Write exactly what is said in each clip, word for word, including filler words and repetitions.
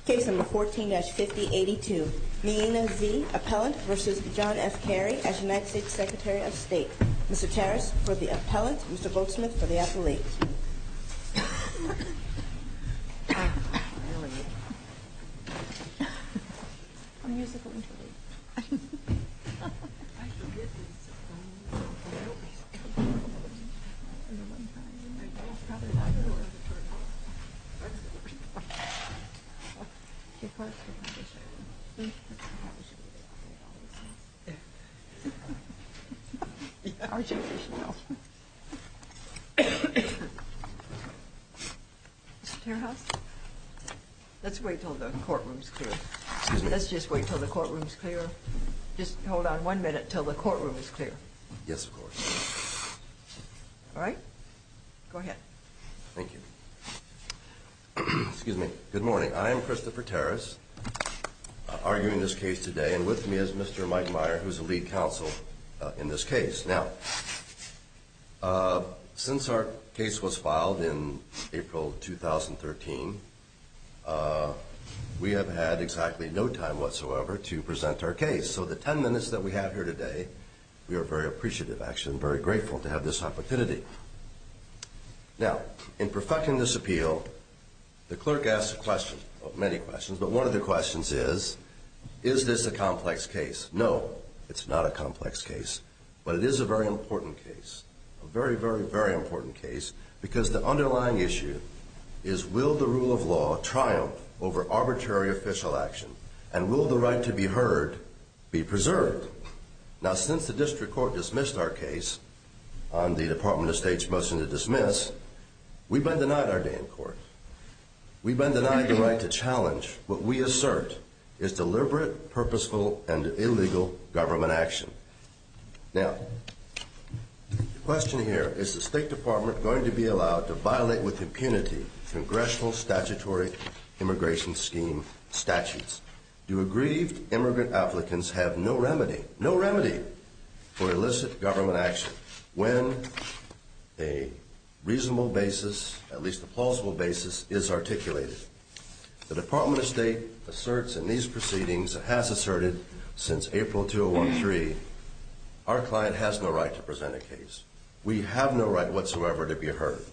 Case number fourteen dash fifty eighty-two, Meena Z, appellant versus John F. Kerry as United States Secretary of State. Mister Terrace for the appellant, Mister Goldsmith for the appellee. A musical interlude. Mister Terhouse? Let's wait till the courtroom's clear. Excuse me? Let's just wait till the courtroom's clear. Just hold on one minute till the courtroom is clear. Yes, of course. All right? Go ahead. Thank you. Excuse me. Good morning. I am Christopher Terrace, uh, arguing this case today, and with me is Mister Mike Meyer, who's the lead counsel uh, in this case. Now, uh, since our case was filed in April two thousand thirteen, uh, we have had exactly no time whatsoever to present our case. So the ten minutes that we have here today, we are very appreciative, actually, and very grateful to have this opportunity. Now, in perfecting this appeal, the clerk asked a question, well, many questions, but one of the questions is, is this a complex case? No, it's not a complex case, but it is a very important case, a very, very, very important case, because the underlying issue is, will the rule of law triumph over arbitrary official action, and will the right to be heard be preserved? Now, since the district court dismissed our case on the Department of State's motion to dismiss, we've been denied our day in court. We've been denied the right to challenge what we assert is deliberate, purposeful, and illegal government action. Now, the question here, is the State Department going to be allowed to violate with impunity congressional statutory immigration scheme statutes? Do aggrieved immigrant applicants have no remedy, no remedy for illicit government action when a reasonable basis, at least a plausible basis, is articulated? The Department of State asserts in these proceedings, it has asserted since April two thousand thirteen, our client has no right to present a case. We have no right whatsoever to be heard.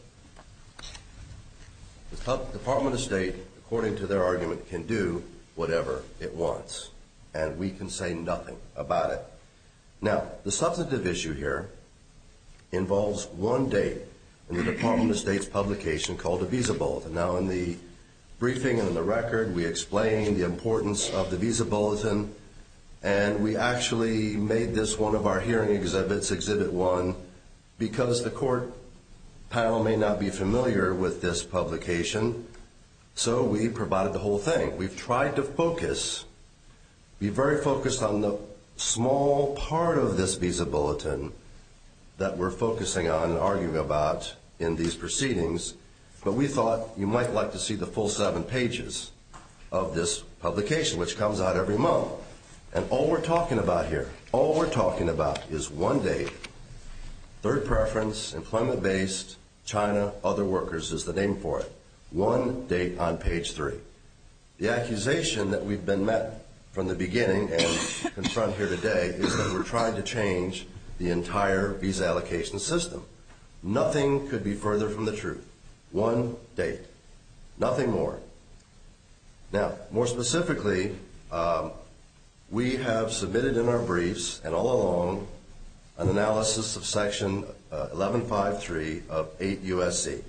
The Department of State, according to their argument, can do whatever it wants, and we can say nothing about it. Now, the substantive issue here involves one date in the Department of State's publication called a Visa Bulletin. Now, in the briefing and in the record, we explained the importance of the Visa Bulletin, and we actually made this one of our hearing exhibits, Exhibit one, because the court panel may not be familiar with this publication, so we provided the whole thing. We've tried to focus, be very focused on the small part of this Visa Bulletin that we're focusing on and arguing about in these proceedings, but we thought you might like to see the full seven pages of this publication, which comes out every month. And all we're talking about here, all we're talking about is one date, third preference, employment-based, China, other workers is the name for it. One date on page three. The accusation that we've been met from the beginning and confront here today is that we're trying to change the entire visa allocation system. Nothing could be further from the truth. One date. Nothing more. Now, more specifically, um, we have submitted in our briefs and all along an analysis of Section uh, eleven fifty-three of eight U S C.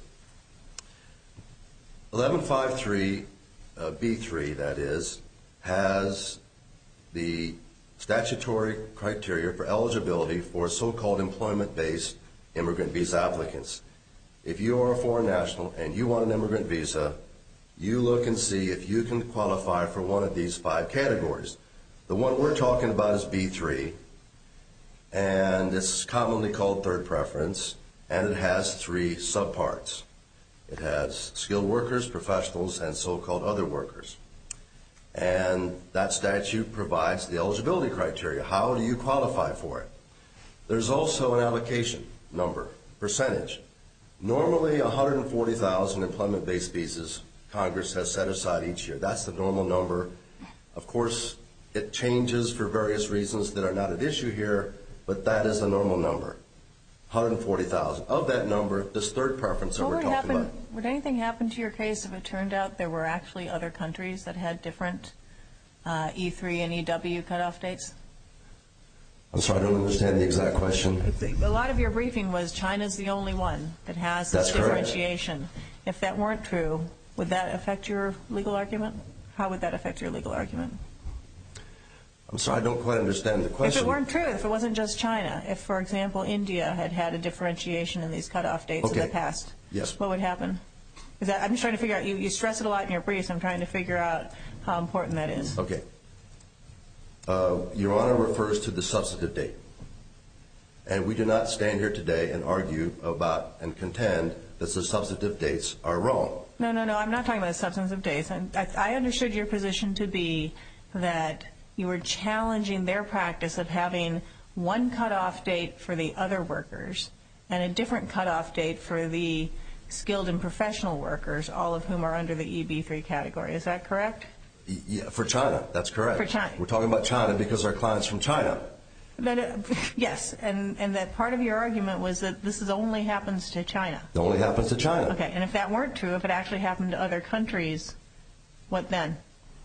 eleven fifty-three uh, B three, that is, has the statutory criteria for eligibility for so-called employment-based immigrant visa applicants. If you are a foreign national and you want an immigrant visa, you look and see if you can qualify for one of these five categories. The one we're talking about is B three, and it's commonly called third preference, and it has three subparts. It has skilled workers, professionals, and so-called other workers. And that statute provides the eligibility criteria. How do you qualify for it? There's also an allocation number, percentage. Normally, one hundred forty thousand employment-based visas Congress has set aside each year. That's the normal number. Of course, it changes for various reasons that are not at issue here, but that is the normal number, one hundred forty thousand. Of that number, this third preference that What we're would talking happen, about. would anything happen to your case if it turned out there were actually other countries that had different uh, E three and E W cutoff dates? I'm sorry, I don't understand the exact question. A lot of your briefing was China's the only one that has this That's correct. differentiation. If that weren't true, would that affect your legal argument? How would that affect your legal argument? I'm sorry, I don't quite understand the question. If it weren't true, if it wasn't just China, if, for example, India had had a differentiation in these cutoff dates Okay. in the past, Yes. what would happen? Is that, I'm just trying to figure out, you, you stress it a lot in your briefs, I'm trying to figure out how important that is. Okay. Uh, Your Honor refers to the substantive date. And we do not stand here today and argue about and contend that the substantive dates are wrong. No, no, no, I'm not talking about the substance of dates. I, I understood your position to be that you were challenging their practice of having one cutoff date for the other workers and a different cutoff date for the skilled and professional workers, all of whom are under the E B three category. Is that correct? Yeah, for China, that's correct. For China. We're talking about China because our client's from China. But, uh, yes, and, and that part of your argument was that this is only happens to China. It only happens to China. Okay, and if that weren't true, if it actually happened to other countries, what then?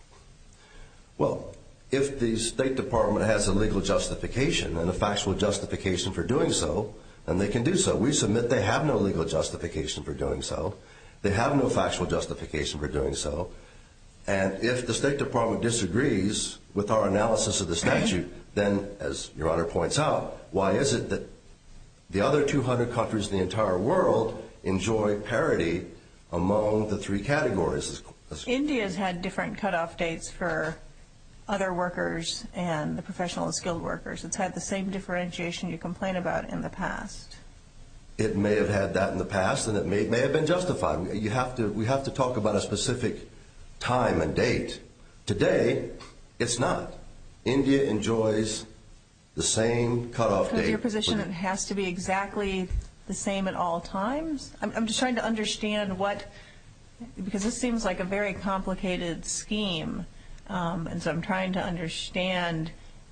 Well, if the State Department has a legal justification and a factual justification for doing so, then they can do so. We submit they have no legal justification for doing so. They have no factual justification for doing so. And if the State Department disagrees with our analysis of the statute, then, as Your Honor points out, why is it that the other two hundred countries in the entire world enjoy parity among the three categories? India's had different cutoff dates for other workers and the professional and skilled workers. It's had the same differentiation you complain about in the past. It may have had that in the past, and it may, may have been justified. You have to, we have to talk about a specific time and date. Today, it's not. India enjoys the same cutoff date. Is your position it has to be exactly the same at all times? I'm, I'm just trying to understand what, because this seems like a very complicated scheme, um, and so I'm trying to understand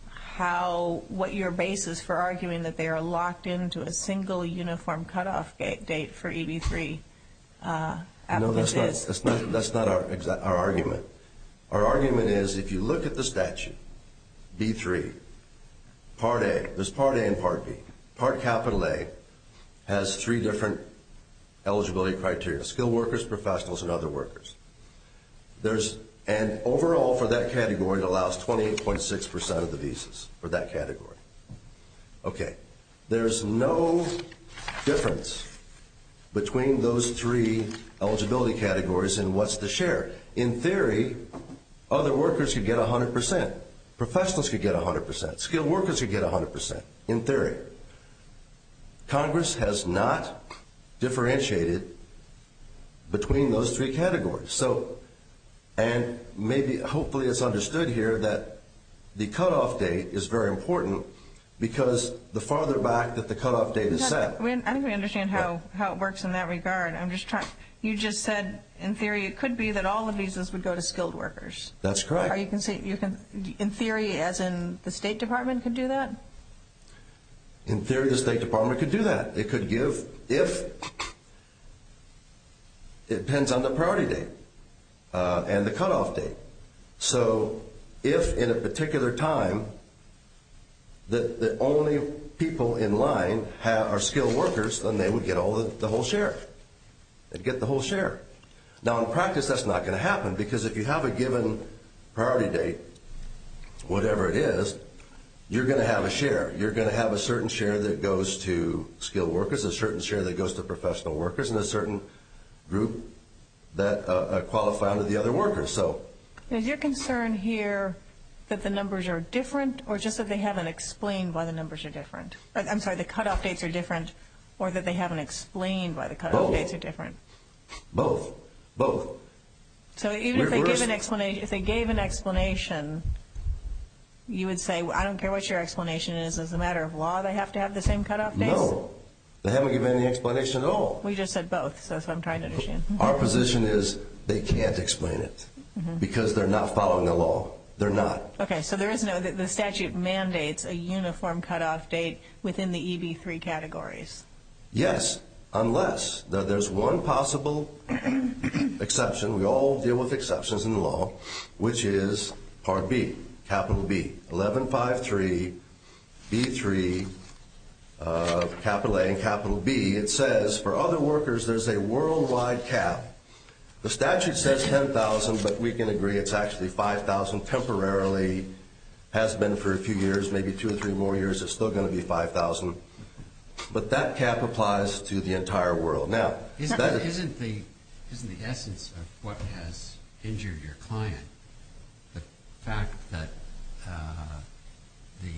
how, what your basis for arguing that they are locked into a single uniform cutoff date for E B three uh, applicants No, is. that's not, that's not, that's not our, exa- our argument. Our argument is if you look at the statute, B three, Part A, there's Part A and Part B. Part capital A has three different eligibility criteria: skilled workers, professionals, and other workers. There's and overall for that category, it allows twenty-eight point six percent of the visas for that category. Okay, there's no difference between those three eligibility categories in what's the share. In theory, other workers could get one hundred percent. Professionals could get one hundred percent. Skilled workers could get one hundred percent, in theory. Congress has not differentiated between those three categories. So, and maybe, hopefully it's understood here that the cutoff date is very important because the farther back that the cutoff date is set. I think we understand how, how it works in that regard. I'm just trying, you just said, in theory, it could be that all the visas would go to skilled workers. That's correct. Are you can say you can, in theory, as in the State Department could do that? In theory, the State Department could do that. It could give, if, it depends on the priority date uh, and the cutoff date. So if in a particular time the, the only people in line have, are skilled workers, then they would get all the, the whole share. They'd get the whole share. Now, in practice, that's not going to happen because if you have a given priority date, whatever it is, you're going to have a share. You're going to have a certain share that goes to skilled workers, a certain share that goes to professional workers, and a certain group that uh, qualify under the other workers. So, is your concern here that the numbers are different, or just that they haven't explained why the numbers are different? I'm sorry, the cutoff dates are different, or that they haven't explained why the cutoff Both. dates are different? Both. Both. So even if We're- they we're give an s- explanation, if they gave an explanation, you would say, I don't care what your explanation is, as a matter of law, they have to have the same cutoff dates? No. They haven't given any explanation at all. We just said both, so that's what I'm trying to understand. Our position is they can't explain it mm-hmm. because they're not following the law. They're not. Okay, so there is no, the, the statute mandates a uniform cutoff date within the E B three categories. Yes, unless there, there's one possible exception. We all deal with exceptions in the law, which is Part B, capital B, eleven fifty-three, B three, uh, capital A and capital B. It says for other workers there's a worldwide cap. The statute says ten thousand, but we can agree it's actually five thousand temporarily, has been for a few years, maybe two or three more years. It's still going to be five thousand. But that cap applies to the entire world. Now, isn't, that is, isn't, the, isn't the essence of what has injured your client the fact that uh, the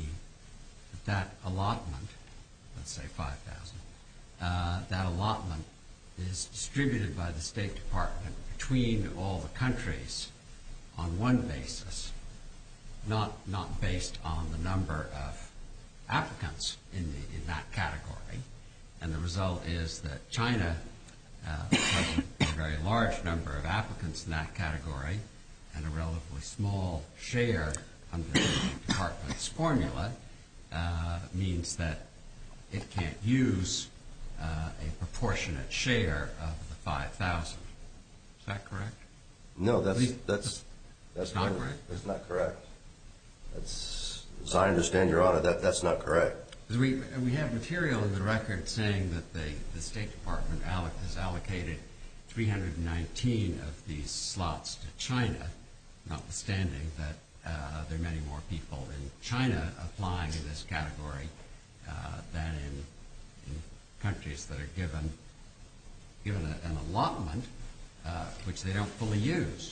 that allotment, let's say five thousand, uh, that allotment is distributed by the State Department between all the countries on one basis, not not based on the number of applicants in the in that category, and the result is that China uh, has a very large number of applicants in that category, and a relatively small share under the department's formula uh, means that it can't use Uh, a proportionate share of the five thousand. Is that correct? No, that's that's that's not not correct. That's not correct. That's, as I understand, Your Honor, that that's not correct. Because we we have material in the record saying that the the State Department alloc has allocated three hundred nineteen of these slots to China, notwithstanding that uh, there are many more people in China applying in this category uh, than in countries that are given given a, an allotment uh, which they don't fully use.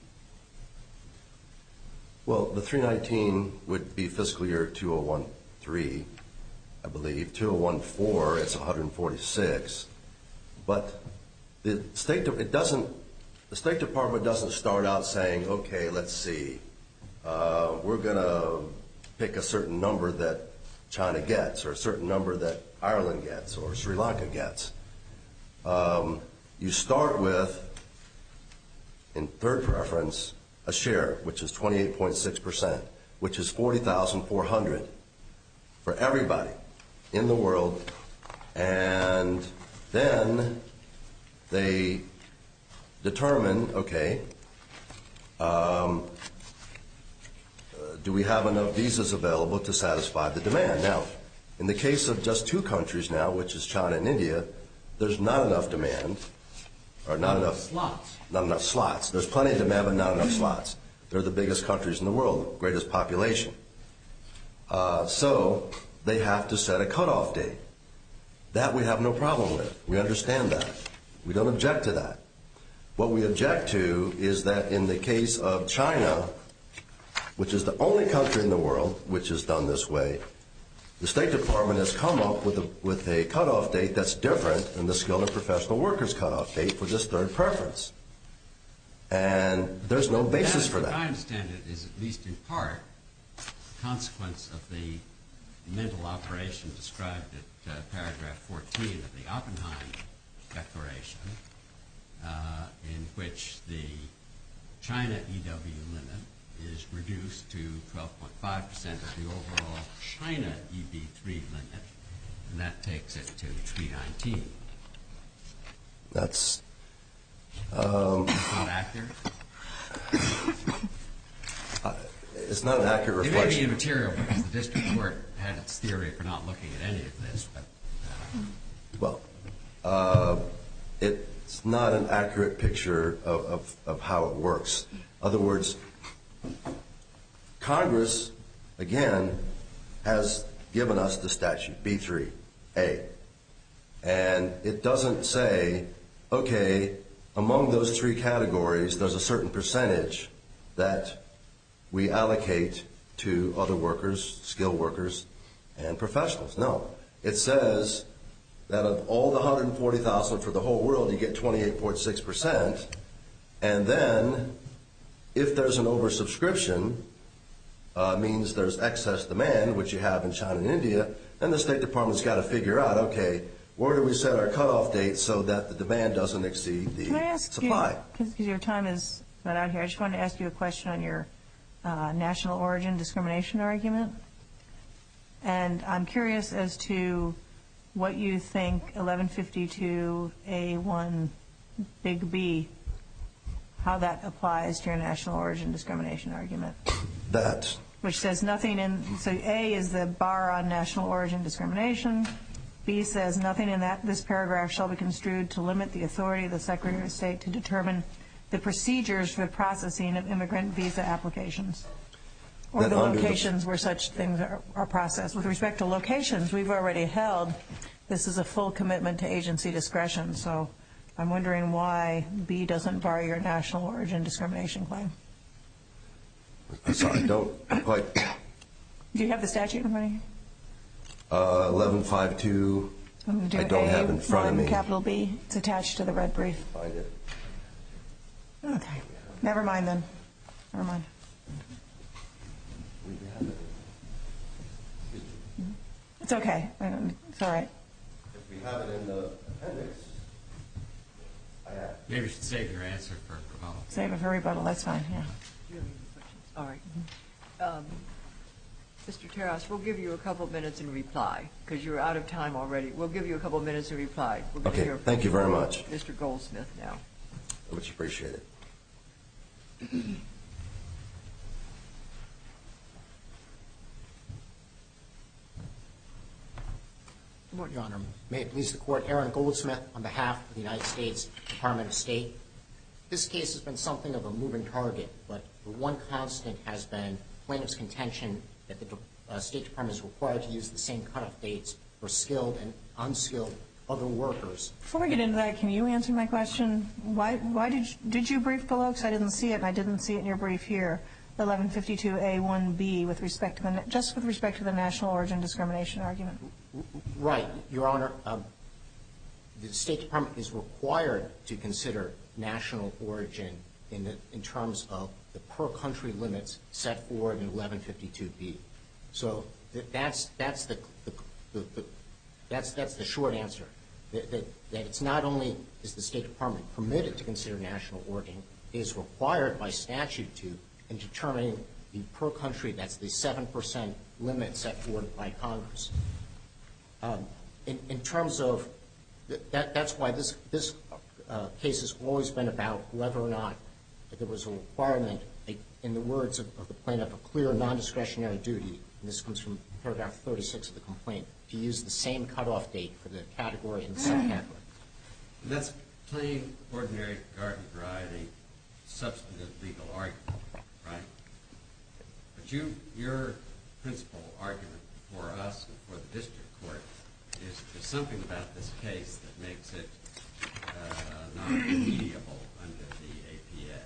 Well, the three nineteen would be fiscal year two oh one three, I believe. two oh one four, it's one hundred forty-six. But the State it doesn't the State Department doesn't start out saying, okay, let's see, uh, we're going to pick a certain number that China gets, or a certain number that Ireland gets, or Sri Lanka gets. Um, you start with, in third preference, a share, which is twenty-eight point six percent, which is forty thousand four hundred for everybody in the world. And then they determine, okay, um, do we have enough visas available to satisfy the demand? Now, in the case of just two countries now, which is China and India, there's not enough demand, or not, not enough slots. Not enough slots. There's plenty of demand, but not enough slots. They're the biggest countries in the world, greatest population. Uh, so they have to set a cutoff date. That we have no problem with. We understand that. We don't object to that. What we object to is that in the case of China, which is the only country in the world which is done this way, the State Department has come up with a, with a cutoff date that's different than the skilled and professional workers cutoff date for this third preference. And there's no basis that, for that. I understand it is at least in part a consequence of the mental operation described at uh, paragraph fourteen of the Oppenheim Declaration, uh, in which the China E W limit is reduced to twelve point five percent of the overall China E B three limit, and that takes it to three nineteen. That's um, not accurate? Uh, it's not an accurate reflection. It may be immaterial because the district court had its theory for not looking at any of this, but uh, well, uh, it's not an accurate picture of, of, of how it works. In other words, Congress, again, has given us the statute, B three A. And it doesn't say, okay, among those three categories, there's a certain percentage that we allocate to other workers, skilled workers, and professionals. No. It says that of all the one hundred forty thousand for the whole world, you get twenty-eight point six percent. And then if there's an oversubscription, uh, means there's excess demand, which you have in China and India, then the State Department's got to figure out, okay, where do we set our cutoff date so that the demand doesn't exceed the Can I ask supply? you, because your time is not out here, I just wanted to ask you a question on your uh, national origin discrimination argument. And I'm curious as to what you think eleven fifty-two A one big B, how that applies to your national origin discrimination argument. That. Which says nothing in, so A is the bar on national origin discrimination. B says nothing in that this paragraph shall be construed to limit the authority of the Secretary of State to determine the procedures for the processing of immigrant visa applications or That the under the- locations where such things are, are processed. With respect to locations, we've already held this is a full commitment to agency discretion. So I'm wondering why B doesn't bar your national origin discrimination claim. I'm sorry, don't quite. Do you have the statute in front of you? Uh, eleven fifty-two, I'm I don't have in front of me. Capital B. It's attached to the red brief. Find it. Okay. Never mind then. Never mind. We have it. It's okay. I don't, it's all right. If we have it in the appendix, I have. Maybe you should save your answer for rebuttal. Save it for rebuttal. That's fine. Yeah. Do you have any questions? All right. Um, Mister Terras, we'll give you a couple of minutes in reply because you're out of time already. We'll give you a couple of minutes in reply. We're going to Okay, hear thank you very much. Mister Goldsmith now. Much appreciated. Good morning, Your Honor. May it please the Court, Aaron Goldsmith on behalf of the United States Department of State. This case has been something of a moving target, but the one constant has been plaintiff's contention that the uh, State Department is required to use the same cutoff dates for skilled and unskilled other workers. Before we get into that, can you answer my question? Why, why did you, did you brief below? Because I didn't see it, and I didn't see it in your brief here. eleven fifty-two A one B with respect to the just with respect to the national origin discrimination argument. Right, Your Honor. Um, the State Department is required to consider national origin in the, in terms of the per country limits set forward in eleven fifty-two B. So th- that's that's the, the, the, the that's that's the short answer. That, that, that it's not only is the State Department permitted to consider national origin, it is required by statute to in determining the per country, that's the seven percent limit set forward by Congress. Um, in, in terms of th- that, that's why this this uh, case has always been about whether or not there was a requirement, a, in the words of, of the plaintiff, a clear non-discretionary duty, and this comes from paragraph thirty-six of the complaint, to use the same cutoff date for the category and the subcategory. That's plain, ordinary, garden variety, substantive legal argument, right? But you, your principal argument for us and for the district court is there's something about this case that makes it uh, not remediable under the A P A.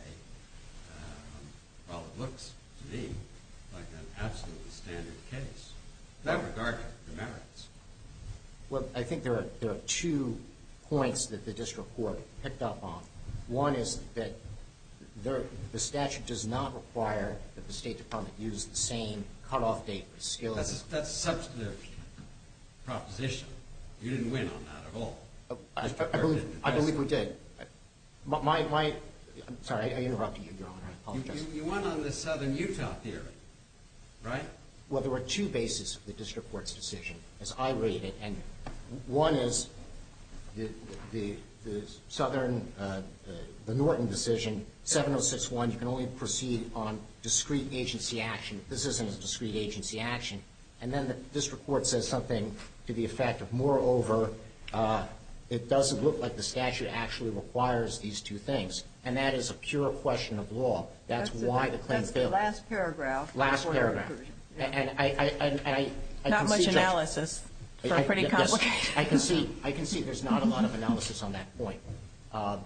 Um, well, it looks to me like an absolutely standard case, without regard to the merits. Well, I think there are there are two points that the district court picked up on. One is that there, the statute does not require that the State Department use the same cutoff date for skills. That's a, that's a substantive proposition. You didn't win on that at all. Uh, I, I, I believe I believe we did. My, my, my I'm sorry, I interrupted you, Your Honor. I apologize. You, you, you won on the Southern Utah theory, right? Well, there were two bases for the district court's decision, as I read it, and one is the the, the Southern uh, uh, the Norton decision, seven oh six one. You can only proceed on discrete agency action. This isn't a discrete agency action. And then the district court says something to the effect of, moreover, uh, it doesn't look like the statute actually requires these two things, and that is a pure question of law. That's, that's why the, the claim that's failed. That's the last paragraph. Last paragraph. Yeah. And I, I, and I, I Not can much see, Judge, analysis. For I, pretty yes, complicated. I can see. I can see. There's not a lot of analysis on that point, uh,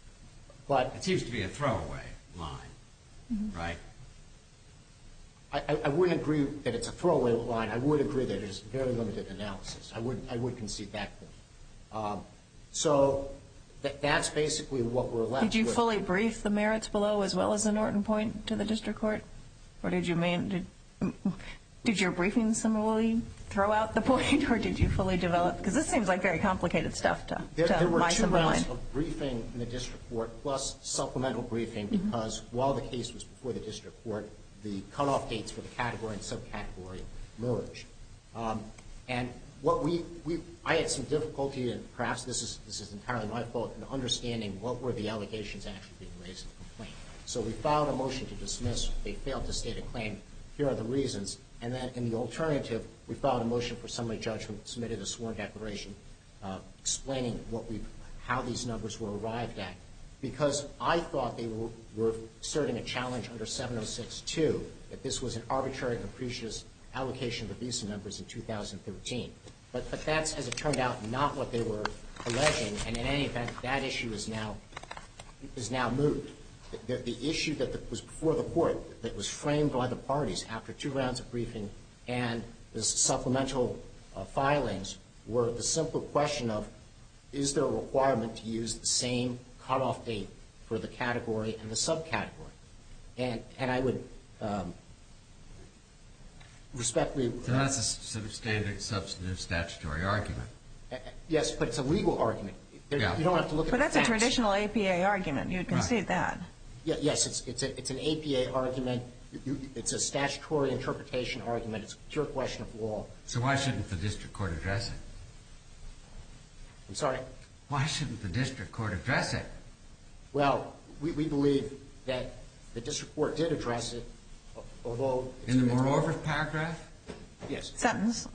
but it seems to be a throwaway line, mm-hmm. right? I, I wouldn't agree that it's a throwaway line. I would agree that it's very limited analysis. I would. I would concede that point. Um, so th- that's basically what we're left with. Did you fully brief the merits below as well as the Norton point to the district court, or did you mean? Did, Did your briefing similarly throw out the point, or did you fully develop? Because this seems like very complicated stuff to, there, to there were my two simple rounds mind. of briefing in the district court plus supplemental briefing Mm-hmm. because while the case was before the district court, the cutoff dates for the category and subcategory merged. Um, and what we, we, I had some difficulty, and perhaps this is this is entirely my fault, in understanding what were the allegations actually being raised in the complaint. So we filed a motion to dismiss. They failed to state a claim. Here are the reasons. And then in the alternative, we filed a motion for summary judgment, submitted a sworn declaration uh, explaining what we, how these numbers were arrived at. Because I thought they were, were asserting a challenge under seven oh six two, that this was an arbitrary and capricious allocation of the visa numbers in two thousand thirteen. But, but that's, as it turned out, not what they were alleging. And in any event, that issue is now, is now moved. The, the issue that the, was before the court that was framed by the parties after two rounds of briefing and the supplemental uh, filings were the simple question of, is there a requirement to use the same cutoff date for the category and the subcategory? And, and I would um, respectfully... So that's a sort of standard substantive statutory argument. Uh, yes, but it's a legal argument. There, Yeah. You don't have to look at But the that's facts. a traditional A P A argument. You'd concede Right. that. Yeah, yes, it's it's a it's an A P A argument. You, it's a statutory interpretation argument. It's a pure question of law. So why shouldn't the district court address it? I'm sorry. Why shouldn't the district court address it? Well, we, we believe that the district court did address it, although it's, In the it's- moreover paragraph? yes, Sentence.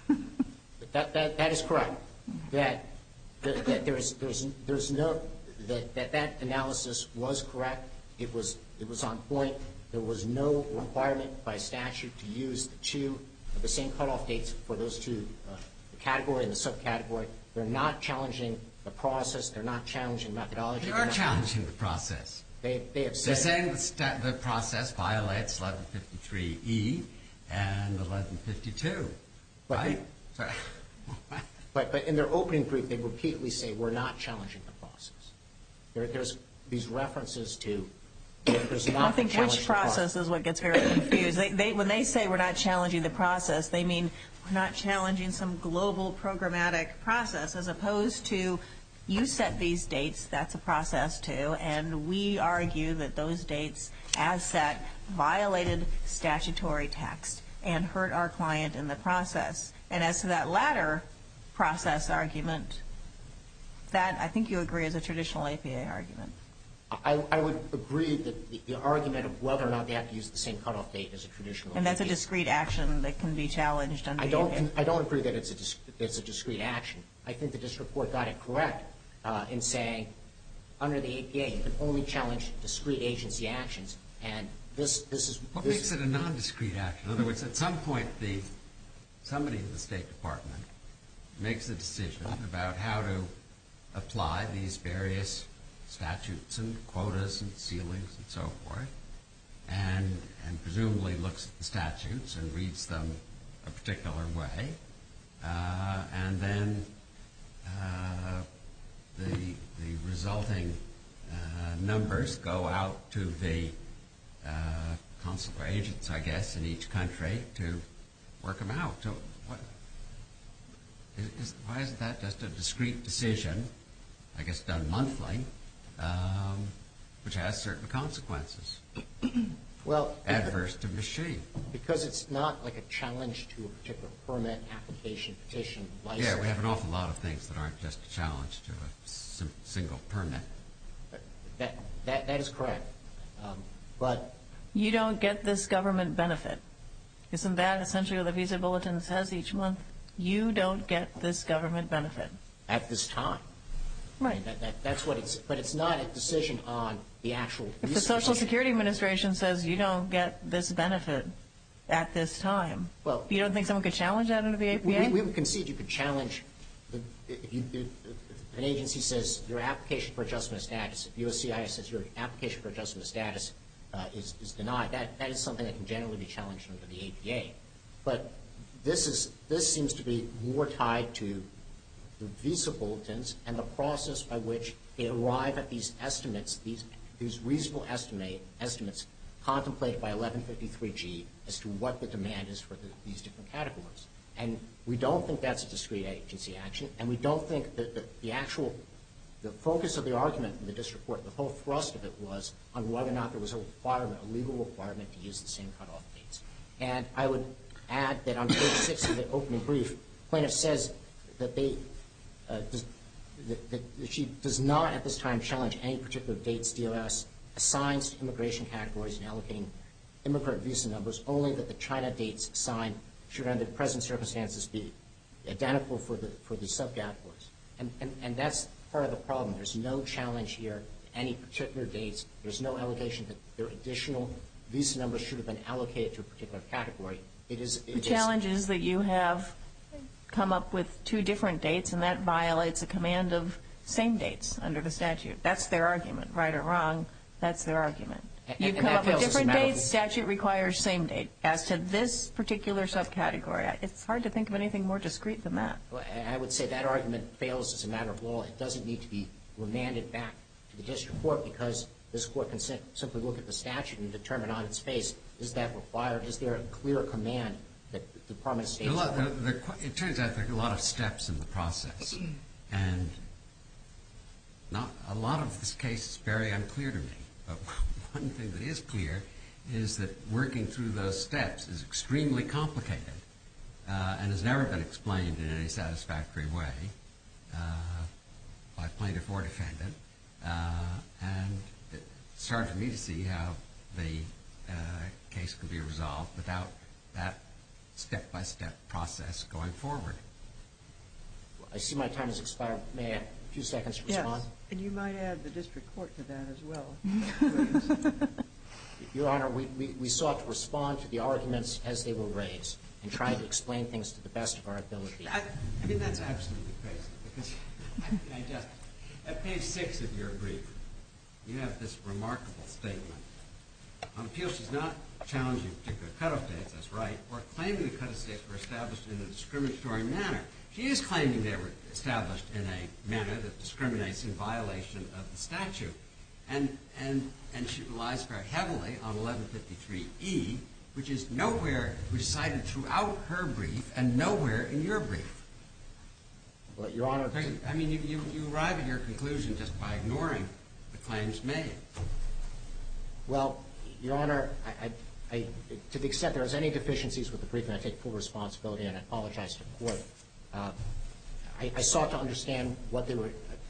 that that that is correct. That that, that there's there's there's no that, that that analysis was correct. It was it was on point. There was no requirement by statute to use the two the same cutoff dates for those two, uh, the category and the subcategory. They're not challenging the process. They're not challenging methodology. They They're are not- challenging the process. They they have They're said saying the, sta- the process violates eleven fifty-three E and eleven fifty-two, But right? they- So- But, but in their opening brief, they repeatedly say, we're not challenging the process. There, there's these references to, there's not I think a challenge which to the process is what gets very confused. They, they, when they say we're not challenging the process, they mean we're not challenging some global programmatic process, as opposed to you set these dates, that's a process too, and we argue that those dates, as set, violated statutory text and hurt our client in the process. And as to that latter process argument, that I think you agree is a traditional A P A argument. I, I would agree that the, the argument of whether or not they have to use the same cutoff date is a traditional. And that's a discrete action that can be challenged under I the A P A. don't, I don't agree that it's a, dis- it's a discrete action. I think the district court got it correct uh, in saying under the A P A, you can only challenge discrete agency actions. And this, this is. What this, makes it a non-discrete action? In other words, at some point, the somebody in the State Department makes a decision about how to apply these various statutes and quotas and ceilings and so forth, and and presumably looks at the statutes and reads them a particular way, uh, and then uh, the the resulting uh, numbers go out to the uh, consular agents, I guess, in each country to work them out. So what, is, is, why isn't that just a discrete decision, I guess done monthly, um, which has certain consequences, well, adverse to machine? because it's not like a challenge to a particular permit, application, petition, license. Yeah, we have an awful lot of things that aren't just a challenge to a sim- single permit. That, that, that is correct. Um, but You don't get this government benefit. Isn't that essentially what the Visa Bulletin says each month? You don't get this government benefit. at this time. I mean, that, that, that's what it's, but it's not a decision on the actual. If the visa Social petition. Security Administration says you don't get this benefit at this time, Well- you don't think someone could challenge that under the A P We, A? we would concede you could challenge, the, if you, if an agency says your application for adjustment of status, if U S C I S says your application for adjustment of status uh, is, is denied, that, that is something that can generally be challenged under the A P A. But this is, this seems to be more tied to the visa bulletins and the process by which they arrive at these estimates, these, these reasonable estimate, estimates contemplated by eleven fifty-three G as to what the demand is for the, these different categories. And we don't think that's a discrete agency action, and we don't think that the, the actual, the focus of the argument in the district court, the whole thrust of it was on whether or not there was a requirement, a legal requirement to use the same cutoff dates. And I would add that on page six of the opening brief, plaintiff says that they, uh, does, that, that she does not at this time challenge any particular dates D O S assigns to immigration categories and allocating immigrant visa numbers, only that the China dates assigned should under the present circumstances be identical for the for the subcategories. And, and, and that's part of the problem. There's no challenge here to any particular dates. There's no allegation that their additional visa numbers should have been allocated to a particular category. It is it the is, challenge is that you have come up with two different dates, and that violates a command of same dates under the statute. That's their argument, right or wrong. That's their argument. And, You've and come up with different dates. Of, statute requires same date. As to this particular subcategory, it's hard to think of anything more discrete than that. Well, I would say that argument fails as a matter of law. It doesn't need to be remanded back to the district court because this court can sim- simply look at the statute and determine on its face, is that required? Is there a clear command that the Department of State is lot, there, there, It turns out there are a lot of steps in the process. And not a lot of this case is very unclear to me. But one thing that is clear is that working through those steps is extremely complicated uh, and has never been explained in any satisfactory way uh, by plaintiff or defendant. Uh, and it's hard for me to see how the uh, case could be resolved without that step-by-step process going forward. I see my time has expired. May I have a few seconds to respond? Yes, and you might add the district court to that as well. Your Honor, we, we, we sought to respond to the arguments as they were raised and tried to explain things to the best of our ability. I, I mean, that's absolutely crazy because I, I just, at page six of your brief, you have this remarkable statement. On appeal, she's not challenging particular cutoff dates, that's right, or claiming the cutoff dates were established in a discriminatory manner. She is claiming they were established in a manner that discriminates in violation of the statute. And, and, and she relies very heavily on eleven fifty-three E, which is nowhere, which is cited throughout her brief and nowhere in your brief. Well, Your Honor, I mean, you, you, you arrive at your conclusion just by ignoring the claims made. Well, Your Honor, I, I, I, to the extent there is any deficiencies with the briefing, I take full responsibility and I apologize to the court. Uh, I, I sought to understand what they were.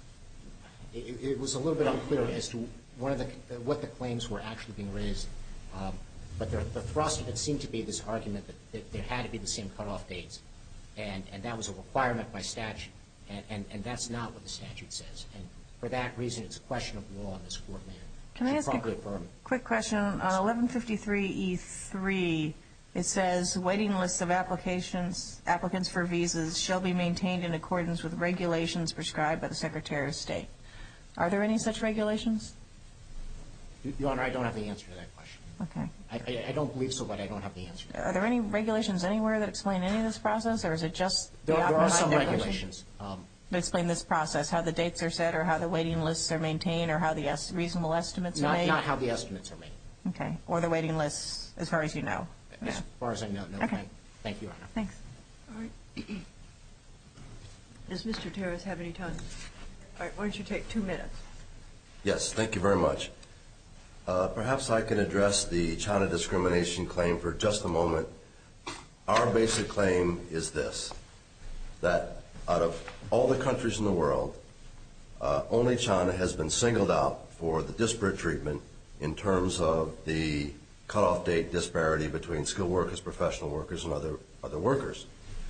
It, it was a little bit unclear as to one of the what the claims were actually being raised. Um, but the, the thrust of it seemed to be this argument that, that there had to be the same cutoff dates, and and that was a requirement by statute, and, and and that's not what the statute says. And for that reason, it's a question of law, and this court may. Can I ask a quick, quick question? On eleven fifty-three E three, it says waiting lists of applications, applicants for visas shall be maintained in accordance with regulations prescribed by the Secretary of State. Are there any such regulations? Your Honor, I don't have the answer to that question. Okay. I, I, I don't believe so, but I don't have the answer. Are there any regulations anywhere that explain any of this process, or is it just the there, there are some declaration? regulations. Um, that explain this process, how the dates are set, or how the waiting lists are maintained, or how the es- reasonable estimates not, are made? Not how the estimates are made. Okay. Or the waiting lists, as far as you know. As yeah. far as I know, no. Okay. Thank, thank you, Your Honor. Thanks. All right. Does Mister Terrace have any time? All right, why don't you take two minutes? Yes, thank you very much. Uh, perhaps I can address the China discrimination claim for just a moment. Our basic claim is this, that out of all the countries in the world, uh, only China has been singled out for the disparate treatment in terms of the cutoff date disparity between skilled workers, professional workers, and other, other workers.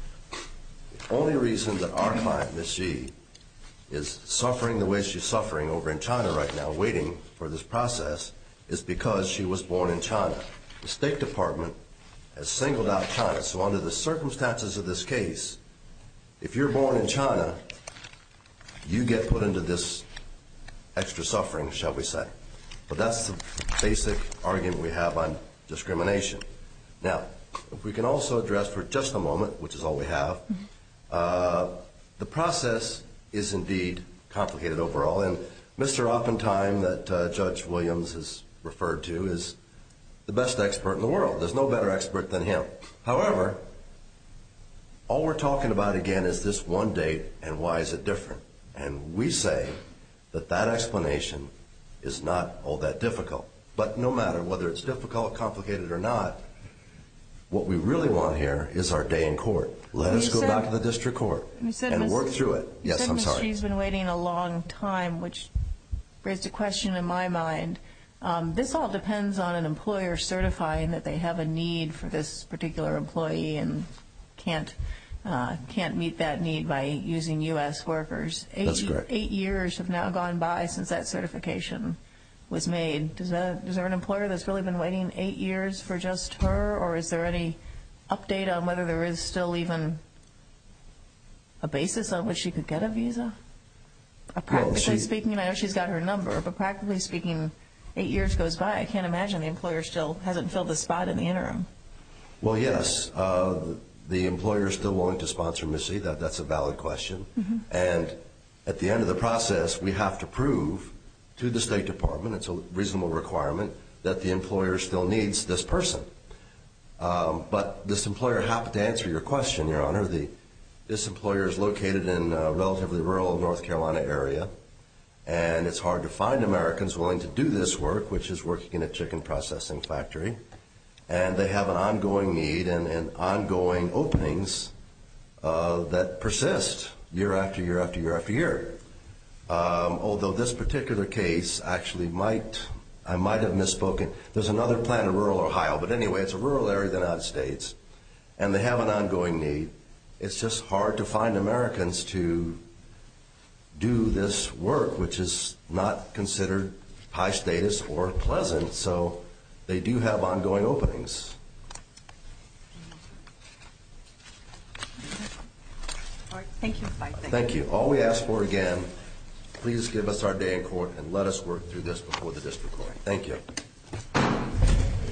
The only reason that our client, Miz Xi, is suffering the way she's suffering over in China right now, waiting for this process, is because she was born in China. The State Department has singled out China. So under the circumstances of this case, if you're born in China, you get put into this extra suffering, shall we say. But that's the basic argument we have on discrimination. Now, if we can also address for just a moment, which is all we have, uh, the process is indeed complicated overall. And Mister Oppenheim, that uh, Judge Williams has referred to, is the best expert in the world. There's no better expert than him. However, all we're talking about again is this one date and why is it different. And we say that that explanation is not all that difficult. But no matter whether it's difficult, complicated, or not, what we really want here is our day in court. Let us go said, back to the district court and Miz work through it. You Yes, said I'm Miz sorry. She's been waiting a long time, which raised a question in my mind. Um, this all depends on an employer certifying that they have a need for this particular employee and can't uh, can't meet that need by using U S workers. Eight, That's correct. Eight years have now gone by since that certification was made. Does that, is there an employer that's really been waiting eight years for just her, or is there any update on whether there is still even a basis on which she could get a visa? Uh, practically well, she, speaking, I know she's got her number, but practically speaking, eight years goes by. I can't imagine the employer still hasn't filled the spot in the interim. Well, yes. Uh, the employer is still willing to sponsor Missy. That, that's a valid question. Mm-hmm. And at the end of the process, we have to prove to the State Department, it's a reasonable requirement, that the employer still needs this person. Um, but this employer happened to answer your question, Your Honor. The, this employer is located in a relatively rural North Carolina area, and it's hard to find Americans willing to do this work, which is working in a chicken processing factory. And they have an ongoing need and, and ongoing openings uh, that persist year after year after year after year. Um, although this particular case actually might, I might have misspoken. There's another plant in rural Ohio, but anyway, it's a rural area of the United States, and they have an ongoing need. It's just hard to find Americans to do this work, which is not considered high status or pleasant, so they do have ongoing openings. All right, thank you. Bye. Thank, Thank you. All we ask for, again, please give us our day in court and let us work through this before the district court. Thank you.